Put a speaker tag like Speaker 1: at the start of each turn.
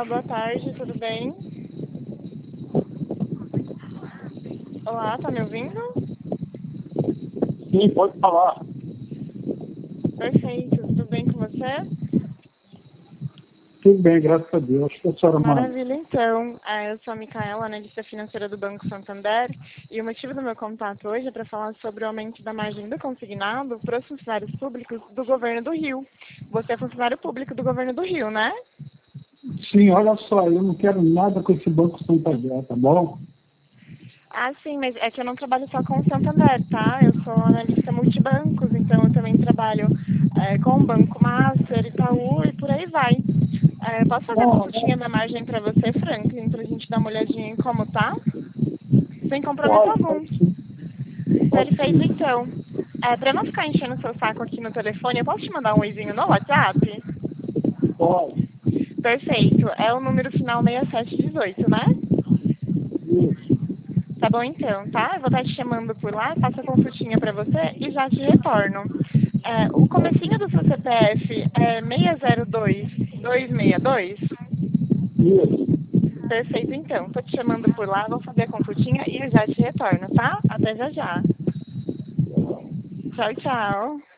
Speaker 1: Olá, boa tarde, tudo bem? Olá, tá me ouvindo?
Speaker 2: Sim, pode falar.
Speaker 1: Perfeito, tudo bem com você?
Speaker 2: Tudo bem, graças a Deus. O que a senhora manda?
Speaker 1: Maravilha, então. Eu sou a Micaela, analista financeira do Banco Santander, e o motivo do meu contato hoje é para falar sobre o aumento da margem do consignado para os funcionários públicos do governo do Rio. Você é funcionário público do governo do Rio, né?
Speaker 2: Sim, olha só, eu não quero nada com esse Banco Santander, tá bom?
Speaker 1: Ah, sim, mas é que eu não trabalho só com o Santander, tá? Eu sou analista multibancos, então eu também trabalho com o Banco Master, Itaú e por aí vai. Posso fazer a
Speaker 2: Não,
Speaker 1: consultinha da margem para você, Franklin, para a gente dar uma olhadinha em como tá? Sem compromisso algum.
Speaker 2: pode sim. Pode
Speaker 1: Perfeito,
Speaker 2: sim.
Speaker 1: então. Para não ficar enchendo o seu saco aqui no telefone, eu posso te mandar um oizinho no WhatsApp?
Speaker 2: Pode.
Speaker 1: Perfeito. É o número final 6718, né?
Speaker 2: Isso.
Speaker 1: Tá bom então, tá? Eu vou estar te chamando por lá, faço a consultinha para você e já te retorno. O comecinho do seu CPF é 602262?
Speaker 2: Isso.
Speaker 1: Perfeito, então. Tô te chamando por lá, vou fazer a consultinha e eu já te retorno, tá? Até já já. Tchau, tchau.